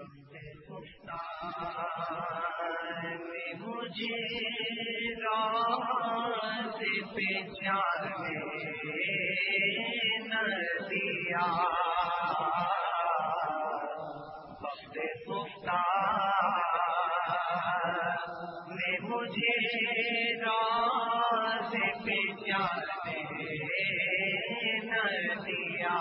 مجھے راز پہچانے نہ دیا، وقت گفتار میں مجھے راز پہچانے نہ دیا،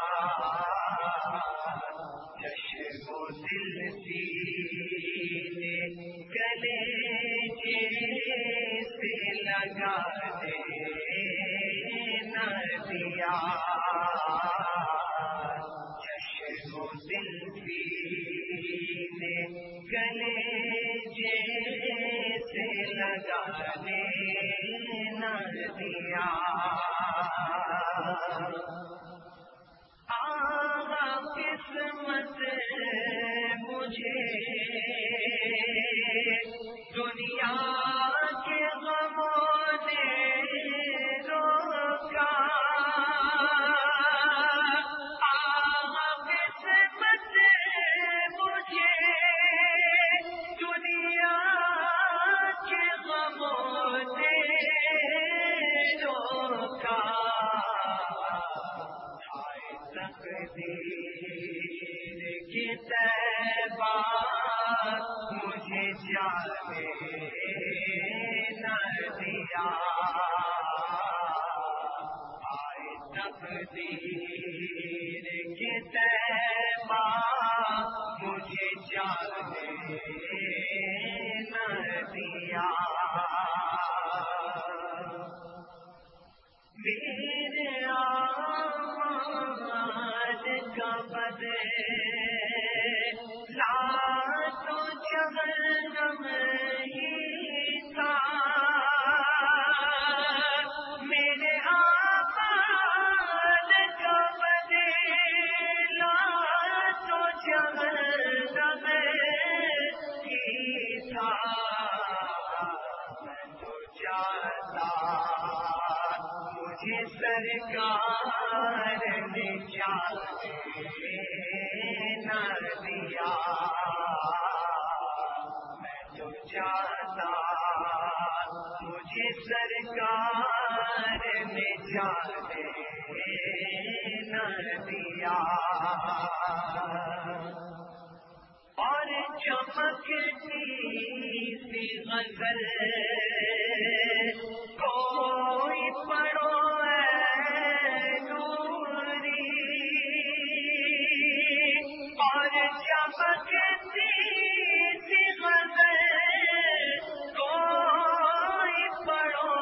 چشم و دل سینے گلے سے لگانے نہ دیا، چشم و دل سینے گلے سے لگانے نہ دیا، آغا قسمت مجھے دنیا کے غموں نے روکا، آغا قسمت مجھے دنیا کے غموں نے روکا، تقدیر کی طیبہ مجھے جانے نہ دیا، آئے تقدیر کی طیبہ مجھے جانے نہ دیا، میرے آمال کا بدلہ تو جہنم ہی تھا، میرے آمال کا بدلہ تو جہنم ہی تھا، میں تو جاتا مجھے سرکار نے جانے نہ دیا، میں تو جاتا مجھے سرکار نے جانے نہ دیا، اور چمکتی سی غزل کوئی پڑھو اے نوری، اور چمکتی سی غزل کوئی پڑھو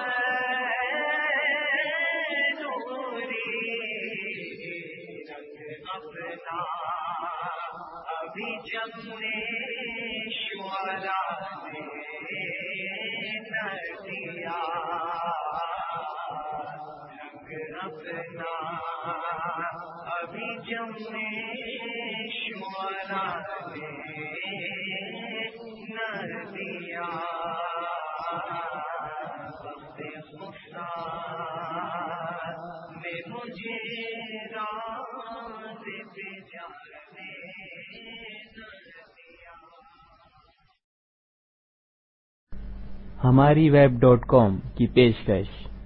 اے نوری، رنگ اپنا ابھی جب نے شعراء نے نہ دیا، رنگ اپنا ابھی جب نے شعراء نے نہ دیا، وقت خسار میں مجھے راز پہچانے نہ دیا۔ ہماری web.com کی پیشکش